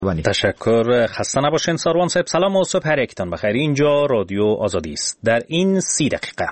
تشکر. خسته نباشین ساروان صاحب. سلام و صبح هر یکتان بخیر. اینجا رادیو آزادی است. در این 30 دقیقه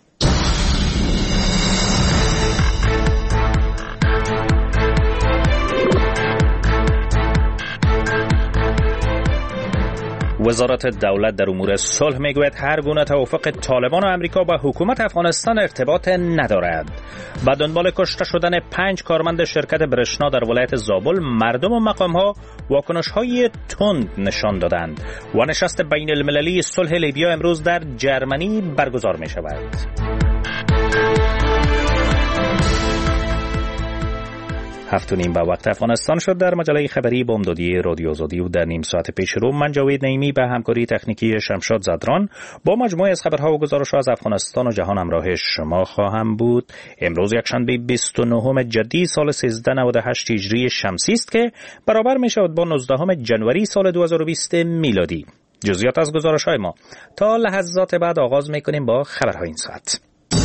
وزارت دولت در امور صلح میگوید هر گونه توافق طالبان و امریکا با حکومت افغانستان ارتباط ندارد. با دنبال کشته شدن 5 کارمند شرکت برشنا در ولایت زابل، مردم و مقام‌ها واکنش‌های تند نشان دادند و نشست بین المللی صلح لیبیا امروز در جرمنی برگزار می‌شود. 7:30 به وقت افغانستان شد. در مجله خبری بامدادی رادیو آزادی و در نیم ساعت پیش رو من جاوید نعیمی به همکاری تکنیکی شمشاد زدران با مجموعه از خبرها و گزارش‌ها از افغانستان و جهان همراه شما خواهم بود. امروز یکشنبه 29 جدی سال 1398 هجری شمسی است که برابر می‌شود با 19 ژانویه سال 2020 میلادی. جزئیات از گزارش‌های ما تا لحظات بعد آغاز می‌کنیم با خبرهای این ساعت.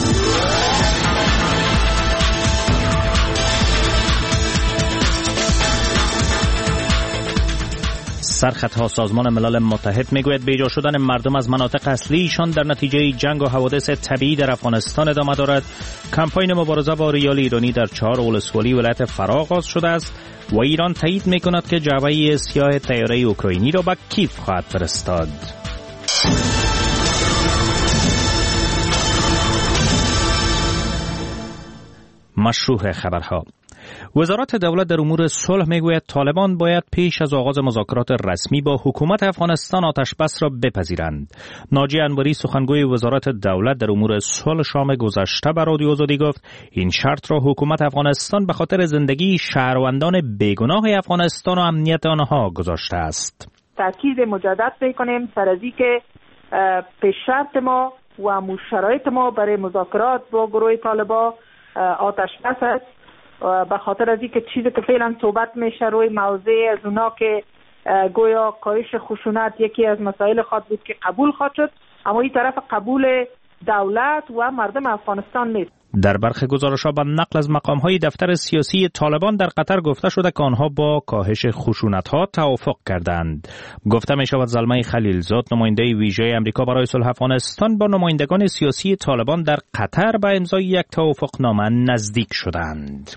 سرخطها سازمان ملل متحد میگوید بیجا شدن مردم از مناطق اصلیشان در نتیجه جنگ و حوادث طبیعی در افغانستان ادامه دارد. کمپاین مبارزه با ریال ایرانی در 4 ولسوالی ولایت فرا آغاز شده است و ایران تایید میکند که جعبه سیاه طیاره اوکراینی را به کیف خواهد فرستاد. مشروع خبرها. وزارت دولت در امور صلح میگوید طالبان باید پیش از آغاز مذاکرات رسمی با حکومت افغانستان آتش بس را بپذیرند. ناجی انوری سخنگوی وزارت دولت در امور صلح شام گذشته به رادیو آزادی گفت این شرط را حکومت افغانستان به خاطر زندگی شهروندان بیگناه افغانستان و امنیت آنها گذاشته است. تاکید مجدد میکنیم سر از اینکه پیش شرط ما و شرایط ما برای مذاکرات با گروه طالبان آتش بس است. به خاطر از اینکه چیزی که فعلا صحبت میشه روی موضوع از اونا که گویا کاهش خشونت یکی از مسائل خود بود که قبول خواهد شد، اما این طرف قبول دولت و مردم افغانستان نیست. در برخی گزارش‌ها با نقل از مقام‌های دفتر سیاسی طالبان در قطر گفته شده که آنها با کاهش خشونت‌ها توافق کردند. گفته می‌شود زلمه خلیلزاد نماینده ویژه آمریکا برای صلح افغانستان با نمایندگان سیاسی طالبان در قطر به امضای یک توافقنامه نزدیک شدند.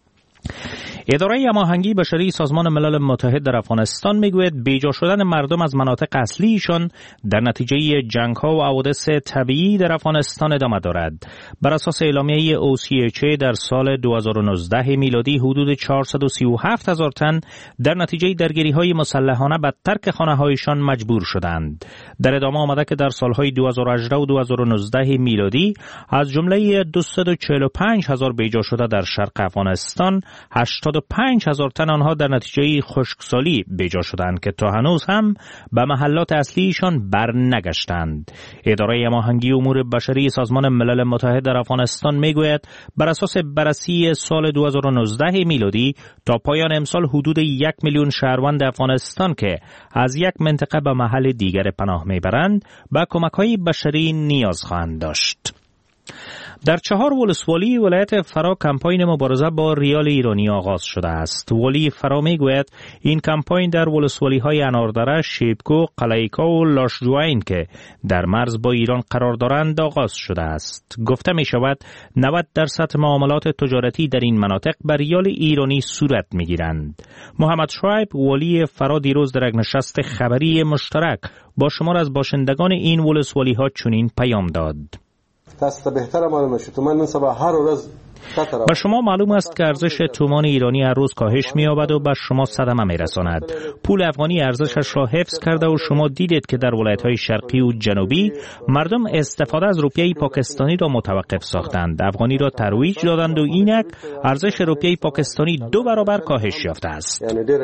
اداره هماهنگی بشری سازمان ملل متحد در افغانستان میگوید بیجا شدن مردم از مناطق اصلیشان در نتیجه جنگ‌ها و حوادث طبیعی در افغانستان ادامه دارد. بر اساس اعلامیه OCHA در سال 2019 میلادی حدود 437,000 تن در نتیجه درگیری‌های مسلحانه به ترک خانه‌هایشان مجبور شدند. در ادامه آمده که در سال‌های 2018 و 2019 میلادی از جمله 245,000 بیجا شده در شرق افغانستان 85,000 تن آنها در نتیجه خشکسالی بیجا شدند که تا هنوز هم به محلات اصلیشان بر نگشتند. اداره هماهنگی امور بشری سازمان ملل متحد در افغانستان میگوید بر اساس بررسی سال 2019 میلادی تا پایان امسال حدود 1 میلیون شهروند افغانستان که از یک منطقه به محل دیگر پناه میبرند به کمک‌های بشری نیاز خواهند داشت. در 4 ولسوالی ولایت فرا کمپاین مبارزه با ریال ایرانی آغاز شده است. ولی فرا میگوید این کمپاین در ولسوالی‌های اناردره، شیبکو، قلیکا و لاشجوین که در مرز با ایران قرار دارند آغاز شده است. گفته می شود 90% معاملات تجارتی در این مناطق بر ریال ایرانی صورت میگیرند. محمد شعیب ولی فرا دیروز در یک نشست خبری مشترک با شمار از باشندگان این ولسوالی‌ها چنین پیام داد. دست بهتر معلومه شد تومان من صبح هر روز به شما معلوم است که ارزش تومان ایرانی هر روز کاهش می‌یابد و به شما صدمه می‌رساند. پول افغانی ارزشش را حفظ کرده و شما دیدید که در ولایت‌های شرقی و جنوبی مردم استفاده از روپیه پاکستانی را متوقف ساختند. افغانی را ترویج دادند و اینک ارزش روپیه پاکستانی 2 برابر کاهش یافته است.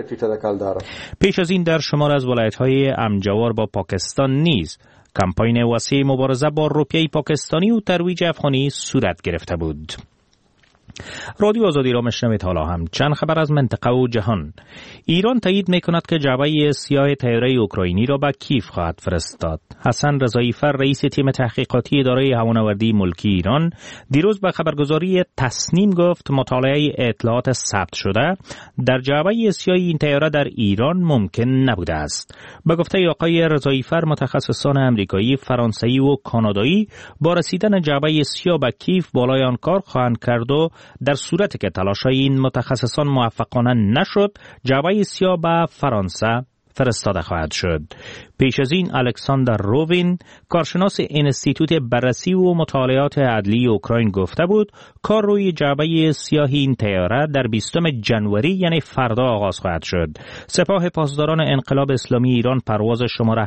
پیش از این در شمار از ولایت‌های همجوار با پاکستان نیز کمپاین وسیع مبارزه با روپیه پاکستانی و ترویج افغانی صورت گرفته بود. رادیو آزادی را میشنوید. حالا هم چند خبر از منطقه و جهان. ایران تایید میکند که جعبه سیاه طیاره اوکراینی را به کیف خواهد فرستاد. حسن رضایی‌فر رئیس تیم تحقیقاتی اداره هوانوردی ملکی ایران دیروز به خبرگزاری تسنیم گفت مطالعه اطلاعات ثبت شده در جعبه سیاه این طیاره در ایران ممکن نبوده است. به گفته آقای رضایی‌فر متخصصان آمریکایی، فرانسوی و کانادایی با رسیدن جعبه سیاه به کیف بالای آن کار خواهند کرد و در صورتی که تلاش‌های این متخصصان موفقانه نشد، جعبه سیاه به فرانسه فرستاده خواهد شد. پیش از این الکساندر رووین، کارشناس انستیتوت بررسی و مطالعات عدلی اوکراین گفته بود کار روی جعبه سیاه این طیاره در 20 ژانویه یعنی فردا آغاز خواهد شد. سپاه پاسداران انقلاب اسلامی ایران پرواز شماره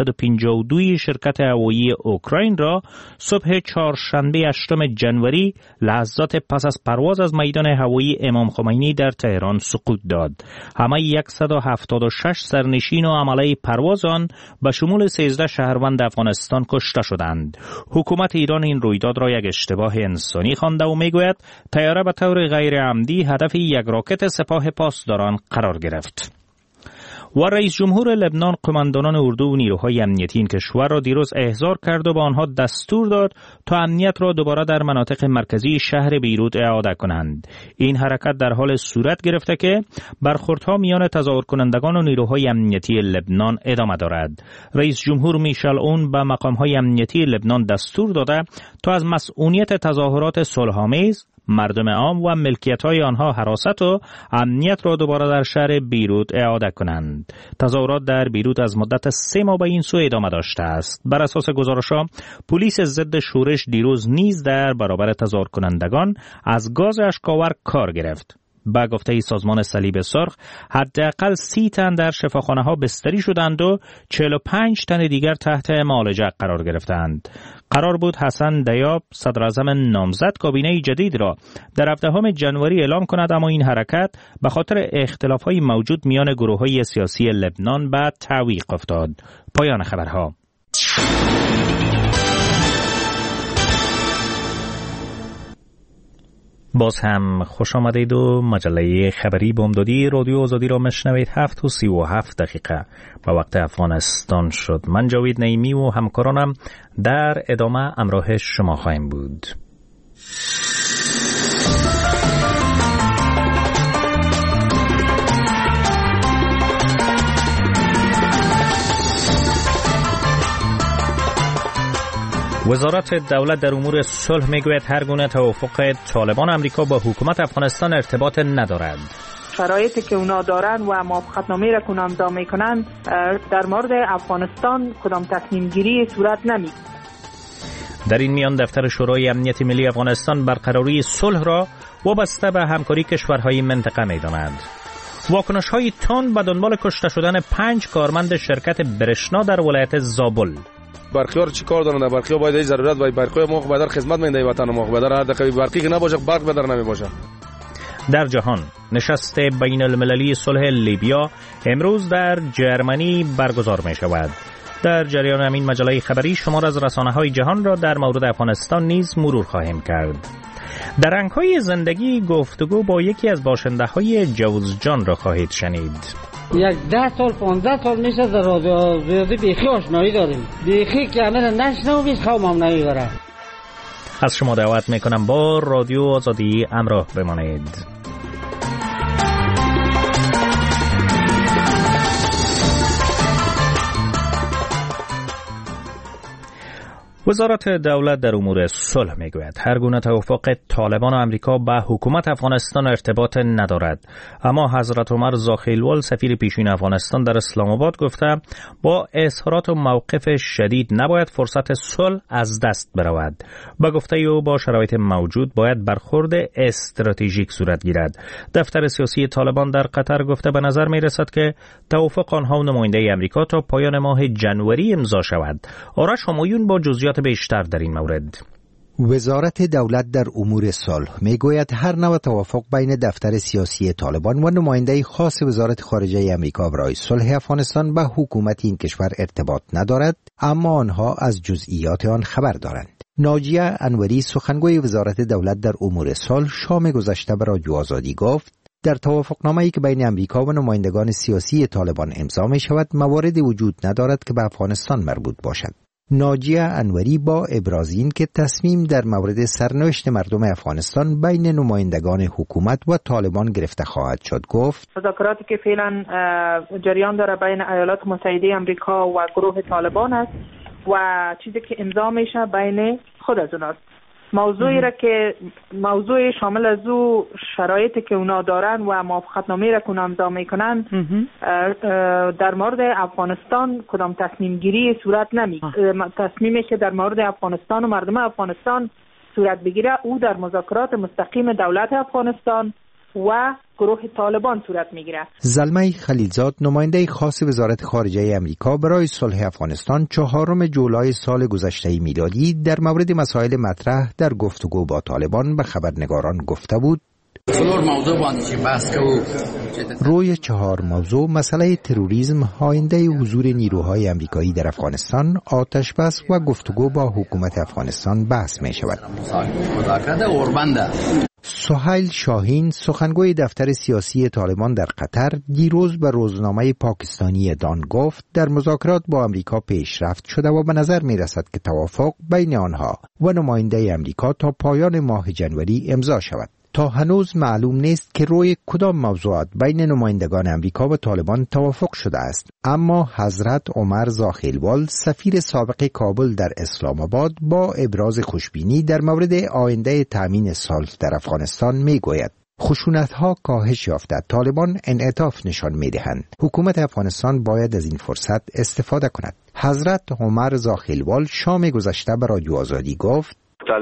752 شرکت هوایی اوکراین را صبح چهارشنبه 8 ژانویه لحظات پس از پرواز از میدان هوایی امام خمینی در تهران سقوط داد. همه 176 سرنشین و عمله پرواز آن به شمول 13 شهروند افغانستان کشته شدند. حکومت ایران این رویداد را یک اشتباه انسانی خوانده و میگوید طیاره به طور غیر عمدی هدف یک راکت سپاه پاسداران قرار گرفت. و رئیس جمهور لبنان قماندانان اردو و نیروهای امنیتی این کشور را دیروز احضار کرد و به آنها دستور داد تا امنیت را دوباره در مناطق مرکزی شهر بیروت اعاده کنند. این حرکت در حال صورت گرفته که برخوردها میان تظاهر کنندگان و نیروهای امنیتی لبنان ادامه دارد. رئیس جمهور میشل اون به مقامهای امنیتی لبنان دستور داده تا از مسئولیت تظاهرات صلح‌آمیز مردم عام و ملکیت‌های آنها حراست و امنیت را دوباره در شهر بیروت اعاده کنند. تظاهرات در بیروت از مدت 3 ماه به این سو ادامه داشته است. بر اساس گزارش‌ها پلیس ضد شورش دیروز نیز در برابر تظاهر کنندگان از گاز اشک‌آور کار گرفت. با گفته سازمان صلیب سرخ حداقل 30 تن در شفاخانه‌ها بستری شدند و 45 تن دیگر تحت معالجه قرار گرفتند. قرار بود حسن دیاب صدراعظم نامزد کابینه جدید را در 17 ژانویه اعلام کند، اما این حرکت به خاطر اختلاف‌های موجود میان گروه‌های سیاسی لبنان به تعویق افتاد. پایان خبرها. باز هم خوش آمدید و مجله خبری بامدادی رادیو آزادی را مشنوید. 7:37 به وقت افغانستان شد. من جاوید نعیمی و همکارانم در ادامه همراه شما خواهیم بود. وزارت دولت در امور صلح میگوید هر گونه توافق طالبان آمریکا با حکومت افغانستان ارتباط ندارد. شرایطی که اونا دارن و موافقتنامه را که امضا میکنن در مورد افغانستان کدام تصمیم گیری صورت نمی. در این میان دفتر شورای امنیت ملی افغانستان برقراری صلح را وابسته به همکاری کشورهای منطقه میداند. واکنش‌های تند به دنبال کشته شدن 5 کارمند شرکت برشنا در ولایت زابل. برقی‌ها چی کار دارن؟ برقی‌ها باید ضرورت باید برقی‌ها ما بدر خدمت می‌دهی وطن ما بدر هر دقیقه برقی که نباشه برق بدر نمیباشه. در جهان نشست بین المللی صلح لیبیا امروز در جرمنی برگزار می شود. در جریان همین مجله خبری شمار از رسانه‌های جهان را در مورد افغانستان نیز مرور خواهیم کرد. در رنگ‌های زندگی گفتگو با یکی از باشنده‌های جوزجان را خواهید شنید. 10 سال 15 سال میشه در رادیو بیخی آشنایی داریم. بیخی کاملا نشنو بیش خوامم نمیبره. از شما دعوت میکنم با رادیو آزادی همراه بمانید. وزارت دولت در امور صلح میگوید هر گونه توافق طالبان و آمریکا با حکومت افغانستان ارتباط ندارد، اما حضرت عمر زاخیلوال سفیر پیشین افغانستان در اسلام آباد گفته با اظهارات و موقف شدید نباید فرصت صلح از دست برود. با گفته او با شرایط موجود باید برخورد استراتژیک صورت گیرد. دفتر سیاسی طالبان در قطر گفته به نظر می رسد که توافق آنها و نماینده آمریکا تا پایان ماه ژانویه امضا شود. آرش همایون با جزئیات بیشتر در این مورد. وزارت دولت در امور صلح میگوید هر نوع توافق بین دفتر سیاسی طالبان و نماینده خاص وزارت خارجه آمریکا برای صلح افغانستان به حکومت این کشور ارتباط ندارد، اما آنها از جزئیات آن خبر دارند. ناجیه انوری سخنگوی وزارت دولت در امور صلح شام گذشته به رادیو آزادی گفت در توافقنامه‌ای که بین امریکا و نمایندگان سیاسی طالبان امضا می شود مواردی وجود ندارد که به افغانستان مربوط باشد. ناجیه انوری با ابراز این که تصمیم در مورد سرنوشت مردم افغانستان بین نمایندگان حکومت و طالبان گرفته خواهد شد گفت مذاکراتی که فعلا جریان داره بین ایالات متحده آمریکا و گروه طالبان است و چیزی که امضا میشه بین خود از اوناست. موضوعی را که موضوع شامل از او شرایطی که اونا دارن و موافقتنامه‌ای را که اونا امضا میکنن در مورد افغانستان کدام تصمیم گیری صورت نمیگیره. تصمیمی که در مورد افغانستان و مردم افغانستان صورت بگیره او در مذاکرات مستقیم دولت افغانستان و گروه طالبان صورت میگیره. زلمه خلیلزاد نماینده خاص وزارت خارجه امریکا برای صلح افغانستان 4 جولای سال گذشته میلادی در مورد مسائل مطرح در گفتگو با طالبان به خبرنگاران گفته بود روی 4 موضوع مسئله تروریسم، آینده حضور نیروهای امریکایی در افغانستان، آتش بس و گفتگو با حکومت افغانستان بحث می شود. سهیل شاهین سخنگوی دفتر سیاسی طالبان در قطر دیروز به روزنامه پاکستانی دان گفت در مذاکرات با امریکا پیشرفت شده و به نظر می رسد که توافق بین آنها و نماینده امریکا تا پایان ماه جنوری امضا شود. تا هنوز معلوم نیست که روی کدام موضوعات بین نمایندگان امریکا و طالبان توافق شده است، اما حضرت عمر زاخیلوال سفیر سابق کابل در اسلام آباد با ابراز خوشبینی در مورد آینده تامین صلح در افغانستان میگوید خشونت‌ها کاهش یافته، طالبان انعطاف نشان می‌دهند. حکومت افغانستان باید از این فرصت استفاده کند. حضرت عمر زاخیلوال شام گذشته به رادیو آزادی گفت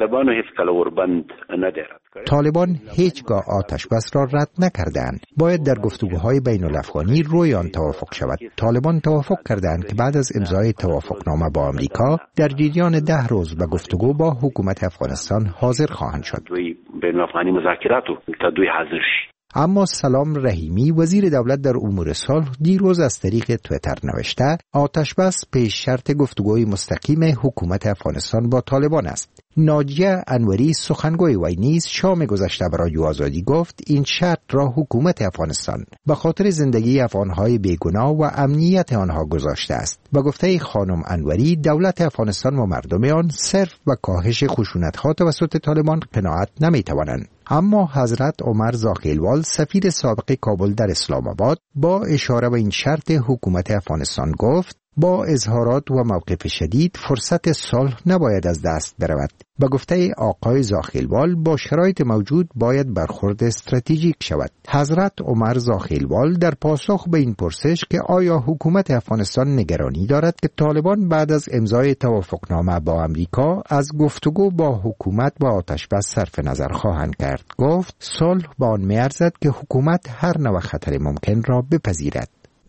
طالبان هیچگاه آتش بس را رد نکردند. باید در گفتگوهای بین الافغانی روی آن توافق شود. طالبان توافق کردند که بعد از امضای توافقنامه با امریکا در جریان 10 روز به گفتگو با حکومت افغانستان حاضر خواهند شد. اما سلام رحیمی وزیر دولت در امور صلح دیروز از طریق توییتر نوشته آتش بس پیش شرط گفتگوی مستقیم حکومت افغانستان با طالبان است. ناجیه انوری سخنگوی وی نیز شام گذشته به رادیو آزادی گفت این شرط را حکومت افغانستان به خاطر زندگی افغانهای بیگناه و امنیت آنها گذاشته است. به گفته خانم انوری دولت افغانستان و مردم آن صرف به کاهش خشونت‌ها توسط طالبان قناعت نمی‌توانند. اما حضرت عمر زاخیلوال سفیر سابق کابل در اسلام آباد با اشاره به این شرط حکومت افغانستان گفت با اظهارات و موقف شدید فرصت صلح نباید از دست برود. به گفته آقای زاخیلوال با شرایط موجود باید برخورد استراتژیک شود. حضرت عمر زاخیلوال در پاسخ به این پرسش که آیا حکومت افغانستان نگرانی دارد که طالبان بعد از امضای توافقنامه با امریکا از گفتگو با حکومت با آتش بس صرف نظر خواهند کرد گفت صلح با آن می‌ارزد که حکومت هر نوع خطر ممکن را بپذیرد.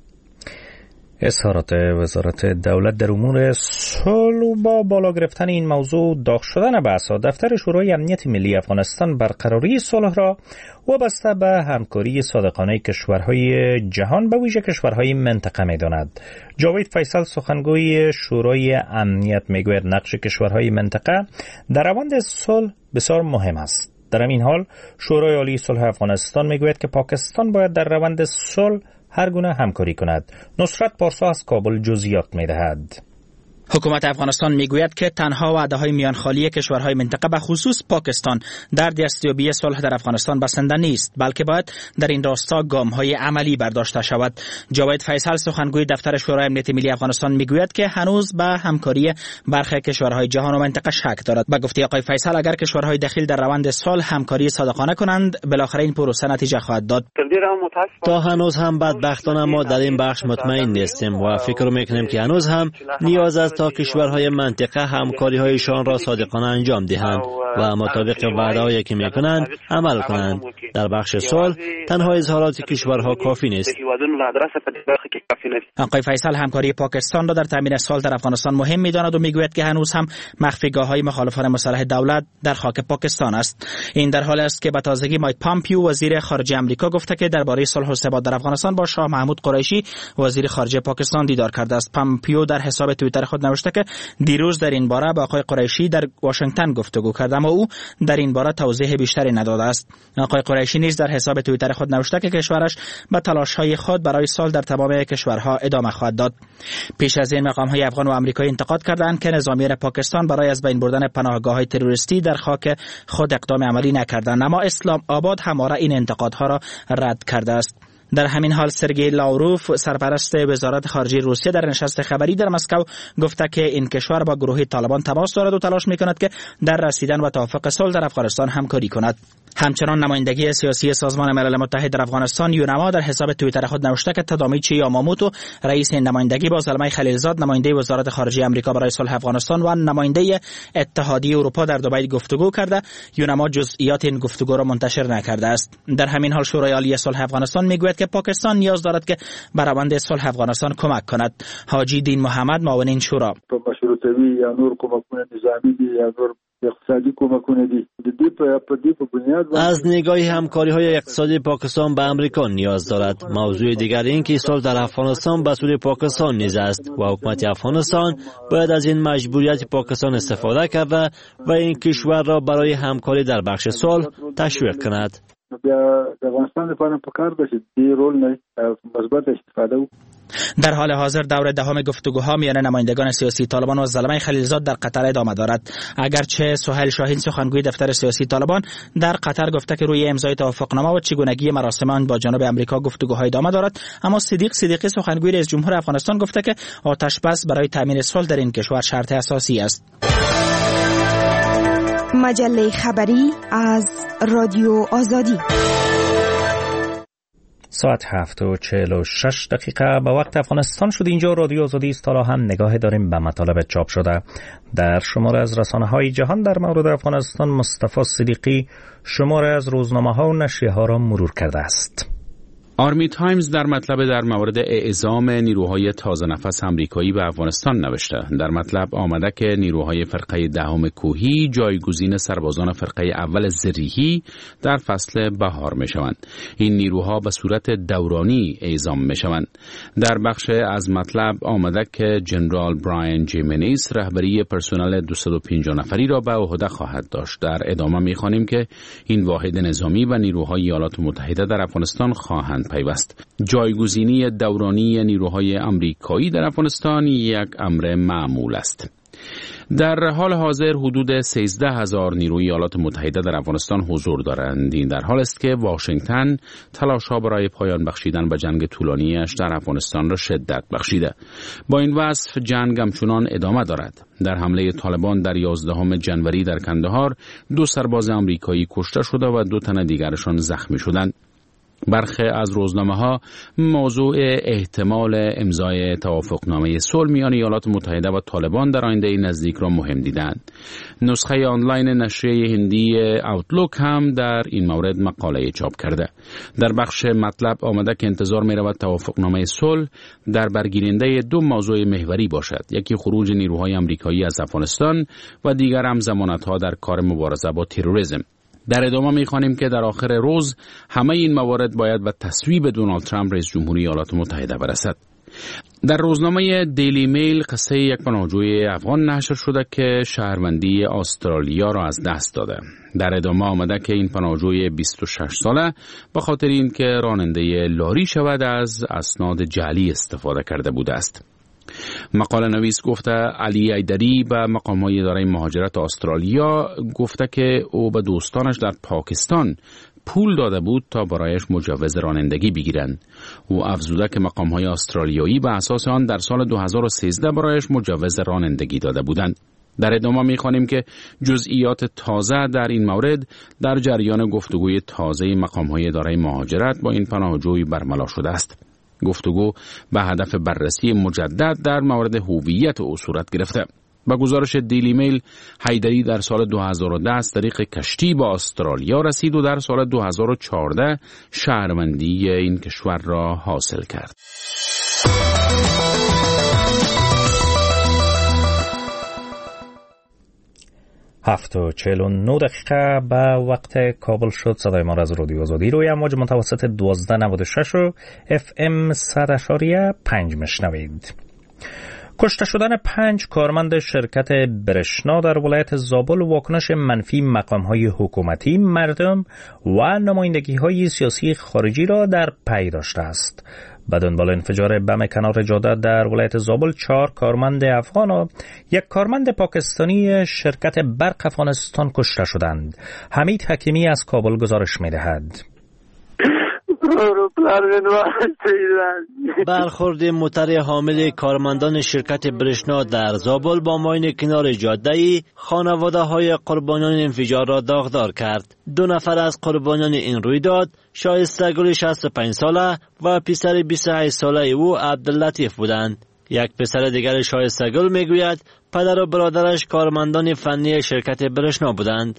اظهارات وزارت دولت در امور صلح با بالا گرفتن این موضوع داغ شدن بحث‌ها دفتر شورای امنیت ملی افغانستان برقراری صلح را وابسته به همکاری صادقانه کشورهای جهان به ویژه کشورهای منطقه می‌داند. جاوید فیصل سخنگوی شورای امنیت میگوید نقش کشورهای منطقه در روند صلح بسیار مهم است. در این حال شورای عالی صلح افغانستان میگوید که پاکستان باید در روند صلح هر گونه همکاری کند. نصرت پارسا از کابل جزئیات می‌دهد. حکومت افغانستان میگوید که تنها وعده‌های میانخالی کشورهای منطقه به خصوص پاکستان در دستیابی صلح در افغانستان بسنده نیست، بلکه باید در این راستا گام‌های عملی برداشته شود. جاوید فیصل سخنگوی دفتر شورای امنیت ملی افغانستان میگوید که هنوز به همکاری برخی کشورهای جهان و منطقه شک دارد. به گفته آقای فیصل اگر کشورهای دخیل در روند صلح همکاری صادقانه کنند بالاخره این پروسه نتیجه خواهد داد. تا هنوز هم بدبختانه ما در این بخش مطمئن نیستیم و فکر میکنیم که هنوز هم نیاز است تا کشورهای منطقه همکاری‌هایشان را صادقانه انجام دهند و مطابق وعده‌هایی که میکنند عمل کنند. در بخش صلح تنها اظهارات کشورها کافی نیست. آقای فیصل همکاری پاکستان را در تامین صلح در افغانستان مهم می‌داند و میگوید که هنوز هم مخفیگاه‌های مخالفان مسلح دولت در خاک پاکستان است. این در حالی است که به تازگی مایک پامپیو وزیر خارجه آمریکا گفته که درباره صلح و ثبات در افغانستان با شاه محمود قریشی وزیر خارجه پاکستان دیدار کرده است. پامپیو در حساب توییتر خود نوشته که دیروز در این باره با آقای قریشی در واشنگتن گفتگو کرد، اما او در این باره توضیح بیشتری نداده است. آقای قریشی نیز در حساب توییتر خود نوشته که کشورش به تلاش‌های خود برای صلح در تمام کشورها ادامه خواهد داد. پیش از این مقام‌های افغان و آمریکایی انتقاد کردند که نظامیان پاکستان برای از بین بردن پناهگاه‌های تروریستی در خاک خود اقدام عملی نکردند، اما اسلام آباد همواره این انتقادها را رد کرده است. در همین حال سرگئی لاوروف سرپرست وزارت خارجه روسیه در نشست خبری در مسکو گفته که این کشور با گروه طالبان تماس دارد و تلاش می‌کند که در رسیدن به توافق صلح در افغانستان همکاری کند. همچنان نمایندگی سیاسی سازمان ملل متحد در افغانستان یونما در حساب توییتر خود نوشته که تادامیچی یاماموتو رئیس این نمایندگی با زلمه خلیلزاد نماینده وزارت خارجه آمریکا برای صلح افغانستان و نماینده اتحادیه اروپا در دبی گفتگو کرده. یونما جزئیات این گفتگو را منتشر نکرده است. در همین حال شورای عالی صلح افغانستان میگوید که پاکستان نیاز دارد که به روند صلح افغانستان کمک کند. حاجی دین محمد معاون این شورا: مشروطه‌ای یا نور کمکونه نظامی یا نور اقتصادی کمکونه دي په بنیاد از نگاه همکاری‌های اقتصادی پاکستان به امریکا نیاز دارد. موضوع دیگر این که صلح در افغانستان به سوی پاکستان نیز است و حکومت افغانستان باید از این مجبوریت پاکستان استفاده کرده و این کشور را برای همکاری در بخش صلح تشویق کند. د افغانستان لپاره پکار ده چې دې رول نه مثبت استفاده وکړي. در حال حاضر دور دهم گفتگوها میان نمایندگان سیاسی طالبان و زلمه خلیلزاد در قطر ادامه دارد. اگرچه سهیل شاهین سخنگوی دفتر سیاسی طالبان در قطر گفته که روی امضای توافقنامه و چگونگی مراسم آن با جانب آمریکا گفتگوها ادامه دارد، اما صدیقی سخنگوی رئیس جمهور افغانستان گفته که آتش بس برای تامین صلح در این کشور شرط اساسی است. مجله خبری از رادیو آزادی. ساعت 7:46 به وقت افغانستان شد. اینجا رادیو آزادی است. حالا هم نگاه داریم به مطالب چاپ شده در شماره از رسانه‌های جهان در مورد افغانستان. مصطفی صدیقی شماره از روزنامه‌ها و نشریه‌ها را مرور کرده است. آرمی تایمز در مطلب در مورد اعزام نیروهای تازه نفس آمریکایی به افغانستان نوشته. در مطلب آمده که نیروهای فرقه دهم کوهی جایگزین سربازان فرقه اول زریحی در فصل بهار میشوند. این نیروها به صورت دورانی اعزام میشوند. در بخش از مطلب آمده که جنرال براین جیمنیس رهبری پرسنل 250 نفری را به عهده خواهد داشت. در ادامه می‌خوانیم که این واحد نظامی و نیروهای ایالات متحده در افغانستان خواهند پیوست. جایگزینی دورانی نیروهای آمریکایی در افغانستان یک امر معمول است. در حال حاضر حدود 13,000 نیروی ایالات متحده در افغانستان حضور دارند. این در حال است که واشنگتن تلاش‌ها برای پایان بخشیدن به جنگ طولانی‌اش در افغانستان را شدت بخشیده. با این وصف جنگ همچنان ادامه دارد. در حمله طالبان در 11 ژانویه در کندهار 2 سرباز آمریکایی کشته شده و 2 تن دیگرشان زخمی شدند. برخی از روزنامه‌ها موضوع احتمال امضای توافقنامه صلح میان ایالات متحده و طالبان در آینده نزدیک را مهم دیدند. نسخه آنلاین نشریه هندی اوتلوک هم در این مورد مقاله چاپ کرده. در بخش مطلب آمده که انتظار می‌رود توافقنامه صلح در برگیرنده 2 موضوع محوری باشد. یکی خروج نیروهای آمریکایی از افغانستان و دیگر هم ضمانت‌ها در کار مبارزه با تروریسم. در ادامه می‌خوانیم که در آخر روز همه این موارد باید به تصویب دونالد ترامپ رئیس جمهوری ایالات متحده برسد. در روزنامه دیلی میل قصه یک پناهجوی افغان نشر شده که شهروندی استرالیا را از دست داده. در ادامه آمده که این پناهجوی 26 ساله به خاطر اینکه راننده لاری شود از اسناد جعلی استفاده کرده بوده است. مقاله نویس گفته علی ایدری به مقام‌های اداره مهاجرت استرالیا گفته که او به دوستانش در پاکستان پول داده بود تا برایش مجوز رانندگی بگیرند. او افزوده که مقام‌های استرالیایی به اساس آن در سال 2013 برایش مجوز رانندگی داده بودند. در ادامه می‌خوانیم که جزئیات تازه در این مورد در جریان گفتگوی تازه مقام‌های اداره مهاجرت با این پناهجوی برملا شده است. گفتگو به هدف بررسی مجدد در مورد هویت او صورت گرفته. با گزارش دیلی میل، حیدری در سال 2010 از طریق کشتی به استرالیا رسید و در سال 2014 شهروندی این کشور را حاصل کرد. 7:49 به وقت کابل شد. صدای ما را از رادیو آزادی روی امواج متوسط 1296 و FM 100.5 میشنوید. کشته شدن 5 کارمند شرکت برشنا در ولایت زابل واکنش منفی مقام‌های حکومتی، مردم و نمایندگی‌های سیاسی خارجی را در پی داشته است. به دنبال انفجار بم کنار جاده در ولایت زابل 4 کارمند افغان و 1 کارمند پاکستانی شرکت برق افغانستان کشته شدند. حمید حکیمی از کابل گزارش می‌دهد. برخورد موتر حامل کارمندان شرکت برشنا در زابل با ماین کنار جاده‌ای خانواده‌های قربانیان انفجار را داغدار کرد. 2 نفر از قربانیان این رویداد شایسته گل 65 ساله و پسر 28 ساله او عبداللطیف بودند. یک پسر دیگر شایسته گل میگوید پدر و برادرش کارمندان فنی شرکت برشنا بودند.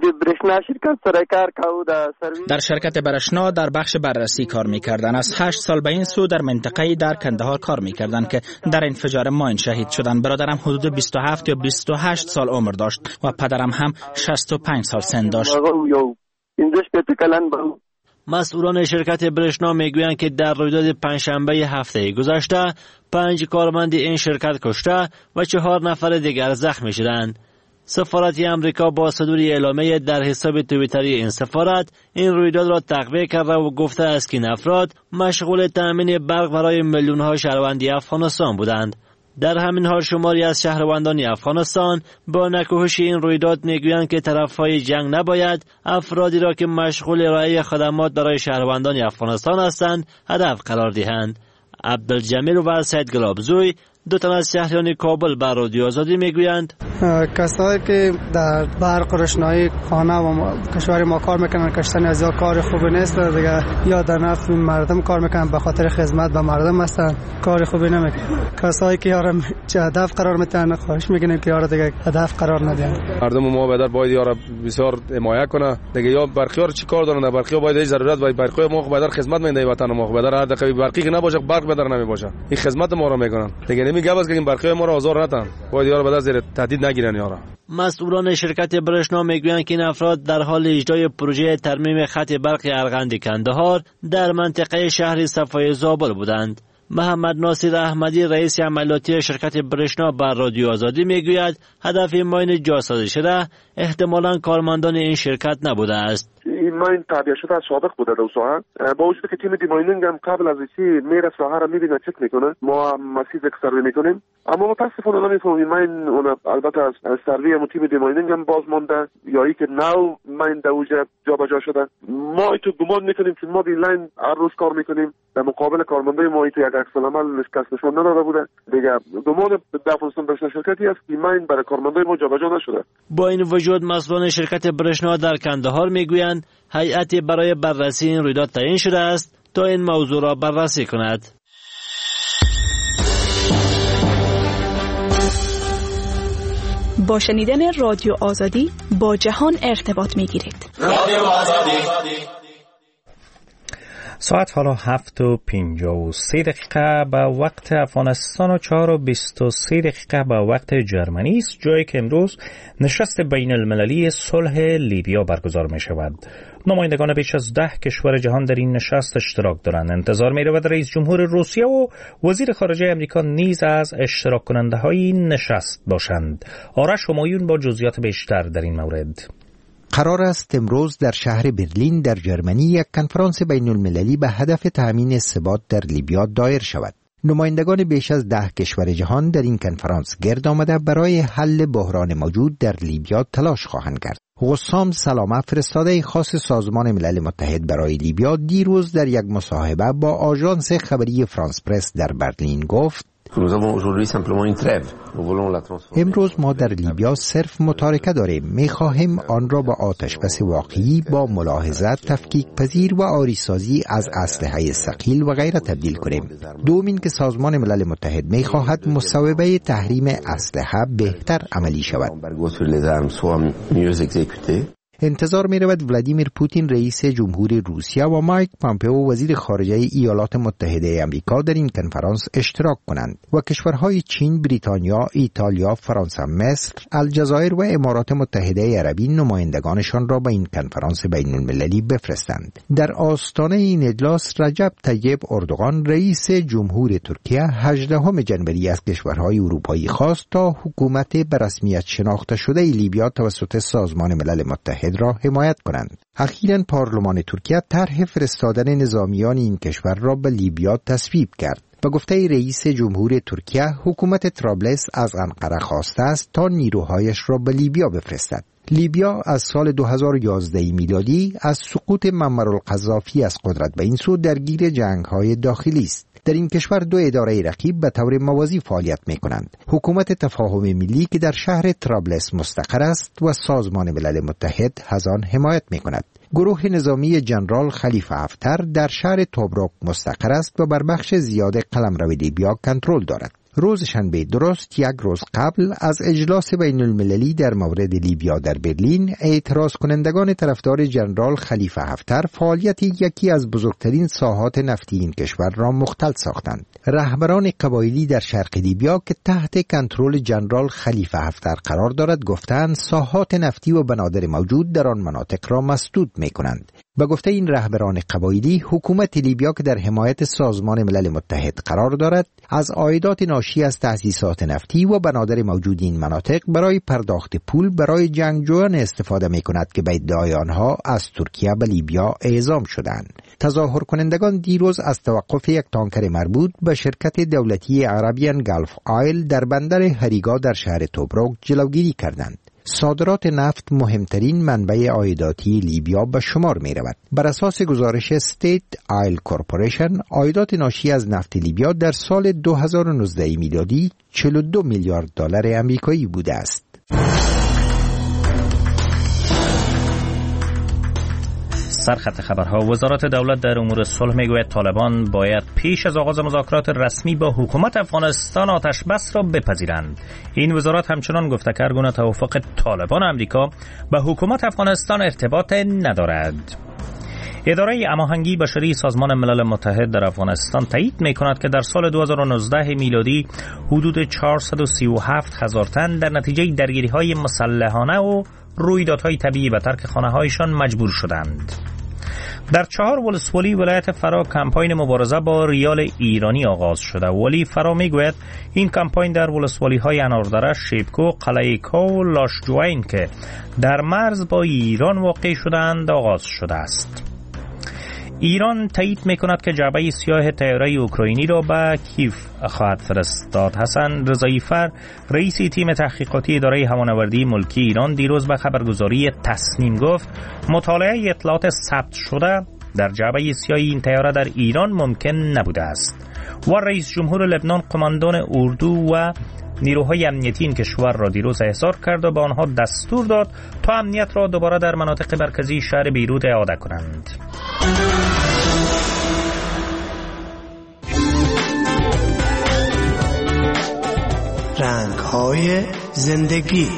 در شرکت برشنا در بخش بررسی کار می‌کردند. از 8 سال به این سو در منطقه‌ای در کندهار کار می‌کردند که در انفجار ماین شهید شدند. برادرم حدود 27 یا 28 سال عمر داشت و پدرم هم 65 سال سن داشت. مسئولان شرکت برشنا میگویند که در رویداد پنجشنبه هفته گذشته 5 کارمند این شرکت کشته و 4 نفر دیگر زخمی شدند. سفارت امریکا با صدور اعلامیه در حساب توییتری این سفارت این رویداد را تقویه کرده و گفته است که این افراد مشغول تأمین برق برای میلیون‌ها شهروند افغانستان بودند. در همین حال شماری از شهروندان افغانستان با نکوهش این رویداد میگویند که طرفهای جنگ نباید افرادی را که مشغول ارائه خدمات برای شهروندان افغانستان هستند هدف قرار دهند. عبدالجمیل و سید گلابزوی 2 تن از شهریان کابل بر رادیو آزادی میگویند کسایی که در برق روشنایی خانه و کشور ما کار میکنن کشتن از یا کار خوبی نیست دیگه، یا در نفع مردم کار میکنن به خاطر خدمت به مردم هستن، کار خوبی نمیکنن. کسایی که یارا چه هدف قرار میتن خواهش میکنیم که یارا دیگه هدف قرار ندن. مردم ما باید یارا بسیار حمایت کنه دیگه. یا برقیار چی کار دارن؟ برقیار باید ضرورت باید برقیار ما باید خدمت میده وطن ما، باید هر دقیقه برقی که نباشه برق بدر نمیباشه. این خدمت ما رو میکنن دیگه. نمیگه بس که این برقیار ما رو آزار ندن، باید یارا بدر زیر تهدید نگیرن یارا. مسئولان شرکت برشنا میگویند که این افراد در حال اجرای پروژه ترمیم خط برق ارغند کندهار در منطقه شهر صفای زابل بودند. محمد ناصر احمدی رئیس عملیاتی شرکت برشنا بر رادیو آزادی میگوید هدف ماین جاسازی شده احتمالاً کارمندان این شرکت نبوده است. این ماین تعبیه شده از سابق بوده در ساحه، با وجود که تیم دیماینینگ هم قبل از اینکه میره ساحه را میبینه چک میکنه، ما مسیج سروی میکنیم، اما متاسفانه نمیفهمیم ماین اون البته از سروی هم تیم دیماینینگ هم باز مونده یا ای که نو ماین دوجه جابجا شده. ما ایتو گمان میکنیم که ما این لاین هر روز کار میکنیم، در مقابل کارمندای ما ایتو یک عکس العمل کس نشون نداده بوده دیگه. گمان افغانستان برشنا شرکتی است که ماین برای کارمندای ما جابجا نشده. با این وجود مسئولان شرکت برشنا در کندهار میگویند هیئتی برای بررسی این رویداد تعیین شده است تا این موضوع را بررسی کند. با شنیدن رادیو آزادی با جهان ارتباط میگیرید. رادیو آزادی. ساعت حالا 7:53 به وقت افغانستان و 4:23 به وقت جرمنی است، جایی که امروز نشست بین المللی صلح لیبیا برگزار می شود. نمایندگان بیش از 10 کشور جهان در این نشست اشتراک دارند. انتظار می رود رئیس جمهور روسیه و وزیر خارجه امریکا نیز از اشتراک کننده های این نشست باشند. آرش همایون با جزئیات بیشتر در این مورد. قرار است امروز در شهر برلین در جرمنی یک کنفرانس بین المللی به هدف تأمین ثبات در لیبیا دایر شود. نمایندگان بیش از 10 کشور جهان در این کنفرانس گرد آمده برای حل بحران موجود در لیبیا تلاش خواهند کرد. غسام سلامه، فرستاده خاص سازمان ملل متحد برای لیبیا، دیروز در یک مصاحبه با آژانس خبری فرانس پرس در برلین گفت امروز ما در لیبیا صرف متارکه داریم. می‌خواهیم آن را به آتشبس واقعی با ملاحظات، تفکیک پذیر و آریسازی از اسلحه ثقیل و غیره تبدیل کنیم. دومین که سازمان ملل متحد می‌خواهد مصوبه تحریم اسلحه بهتر عملی شود. انتظار می رود ولادیمیر پوتین رئیس جمهوری روسیه و مایک پامپئو وزیر خارجه ایالات متحده آمریکا در این کنفرانس اشتراک کنند و کشورهای چین، بریتانیا، ایتالیا، فرانسه، مصر، الجزایر و امارات متحده عربی نمایندگانشان را به این کنفرانس بین المللی بفرستند. در آستانه این اجلاس رجب طیب اردوغان رئیس جمهور ترکیه 18 جنوری از کشورهای اروپایی خواست تا حکومت به رسمیت شناخته شده لیبیا توسط سازمان ملل متحد را حمایت کنند. اخیراً پارلمان ترکیه طرح فرستادن نظامیان این کشور را به لیبیا تصویب کرد. به گفته رئیس جمهور ترکیه، حکومت طرابلس از انقره خواسته است تا نیروهایش را به لیبیا بفرستد. لیبیا از سال 2011 میلادی از سقوط معمر القذافی از قدرت به این سو درگیر جنگ‌های داخلی است. در این کشور دو اداره رقیب به طور موازی فعالیت می‌کنند. حکومت تفاهم ملی که در شهر طرابلس مستقر است و سازمان ملل متحد از آن حمایت می‌کند. گروه نظامی جنرال خلیفه حفتر در شهر توبروک مستقر است و بر بخش زیاد قلمرو لیبیا کنترل دارد. روز شنبه درست یک روز قبل از اجلاس بین المللی در مورد لیبیا در برلین، اعتراض کنندگان طرفدار جنرال خلیفه حفتر فعالیت یکی از بزرگترین ساحات نفتی این کشور را مختل ساختند. رهبران قبایلی در شرق لیبیا که تحت کنترل جنرال خلیفه حفتر قرار دارد گفتند ساحات نفتی و بنادر موجود در آن مناطق را مسدود می‌کنند. به گفته این رهبران قبایلی، حکومت لیبیا که در حمایت سازمان ملل متحد قرار دارد، از عایدات ناشی از تأسیسات نفتی و بنادر موجود این مناطق برای پرداخت پول برای جنگجویان استفاده می‌کند که به ادعای آنها از ترکیه به لیبیا اعزام شدند. تظاهر کنندگان دیروز از توقف یک تانکر مربوط به شرکت دولتی عربیان گلف آیل در بندر هریگا در شهر توبروک جلوگیری کردند. صادرات نفت مهمترین منبع عایداتی لیبیا به شمار می رود. بر اساس گزارش استیت آیل کورپوریشن، عایدات ناشی از نفت لیبیا در سال 2019 میلادی 42 میلیارد دلار آمریکایی بوده است. سرخط خبرها. وزارت دولت در امور صلح میگوید طالبان باید پیش از آغاز مذاکرات رسمی با حکومت افغانستان آتش بس را بپذیرند. این وزارت همچنان گفته که هرگونه توافق طالبان امریکا به حکومت افغانستان ارتباط ندارد. اداره هماهنگی بشری سازمان ملل متحد در افغانستان تایید می‌کند که در سال 2019 میلادی حدود 437,000 تن در نتیجه درگیری‌های مسلحانه و رویدادهای طبیعی به ترک خانه‌هایشان مجبور شدند. در 4 ولسوالی ولایت فرا کمپاین مبارزه با ریال ایرانی آغاز شده. ولی فرا میگوید این کمپاین در ولسوالی‌های اناردره، شیبکو، قلعه‌کا و لاشجوین که در مرز با ایران واقع شدند آغاز شده است. ایران تایید می‌کند که جعبه سیاه طیاره اوکراینی را به کیف خواهد فرستاد. حسن رضایی‌فر، رئیس تیم تحقیقاتی اداره هوانوردی ملکی ایران، دیروز به خبرگزاری تسنیم گفت مطالعه اطلاعات ثبت شده در جعبه سیاه این طیاره در ایران ممکن نبوده است. و رئیس جمهور لبنان قماندان اردو و نیروهای امنیتی این کشور را دیروز احضار کرد و به آنها دستور داد تا امنیت را دوباره در مناطق مرکزی شهر بیروت اعاده کنند. رنگ‌های زندگی.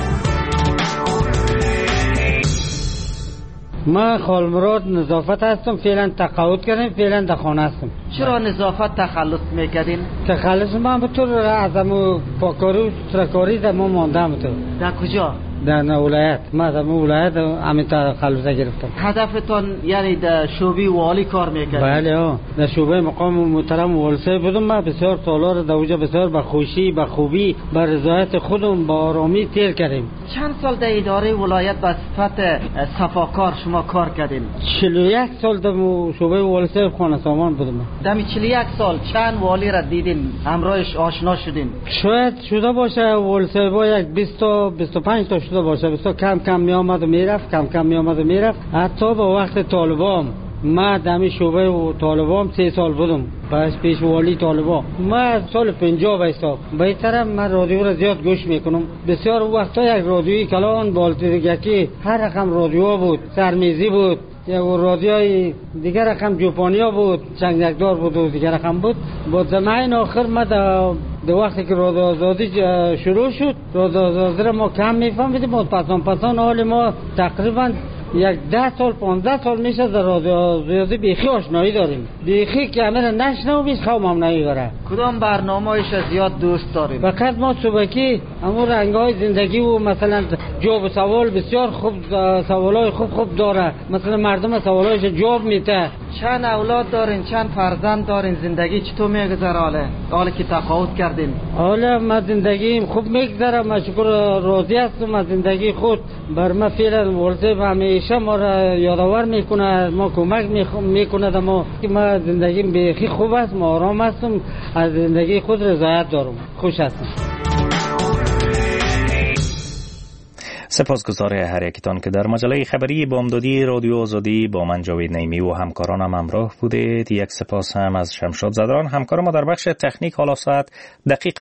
من خالمراد نظافت هستم، فعلا تقاعد کردم، فعلا در خانه هستم. چرا نظافت تخلص میکردین؟ تخلص من به طور ازمو پاکاری و سترکاری در ما ماندم. در کجا؟ در ولایت. من در ولایت همین تخلص گرفتم. هدفتون یعنی در شعبه والی کار میکردین؟ بله، در شعبه مقام محترم والسی بودم. من بسیار سالا در اونجا بسیار به خوشی، به خوبی، به رضایت خودم با آرامی تیر کردیم. چند سال در اداره ولایت به صفت صفاکار شما کار کردین؟ 41 سال در شعبه والسی خانه سامان بودم. در 41 سال چند والی را دیدین؟ همراهش آشنا شدین؟ شاید شده باشه والسی با یک 20 تا 25 تا شده باشه. بسیار کم کم می آمد و می رفت، کم کم می آمد و می رفت. حتی با وقت طالبان من دمی شعبه و طالبان 3 سال بودم باز پیشوالی طالبان. من سال 50 به حساب بهتره من رادیو را زیاد گوش میکنم. بسیار وقتا یک رادیوی کلان بالتیگکی هر رقم رادیو بود، سرمیزی بود، یک رادیوی دیگر رقم جوپانیا بود، چنگدار بود و دیگر رقم بود. با زمان آخر ما در وقتی که رادیو آزادی شروع شد، رادیو آزادی را ما کم میفهمیدیم. پسان حال ما تقریبا 10 سال 15 سال میشه در رادیو آزادی بیخی آشنایی داریم. بیخی که همه نشنویم خوام هم نمیبره. کدام برنامه‌ایش زیاد دوست داریم؟ فقط ما صبحی همون رنگ‌های زندگی و مثلا جواب سوال بسیار خوب، سوالای خوب داره. مثلا مردم سوالایش جواب میده. چند اولاد دارین؟ چند فرزند دارین؟ زندگی چطور میگذره حالا که تفاوت کردین؟ حالا ما زندگیم خوب میگذره، ما شکر راضی هستم از زندگی خود. بر ما فعلا ورزه همیشه ما را یادآور میکنه، ما کمک میکنه. ما زندگیم بیخی خوب است، ما آرام هستم، از زندگی خود رضایت دارم، خوش هستم. سپاسگزار هر یکتان که در مجله خبری بامدادی رادیو آزادی با من جاوید نعیمی و همکارانم همراه بودید. یک سپاس هم از شمشاد زدران همکار ما در بخش تکنیک. حالا ساعت دقیق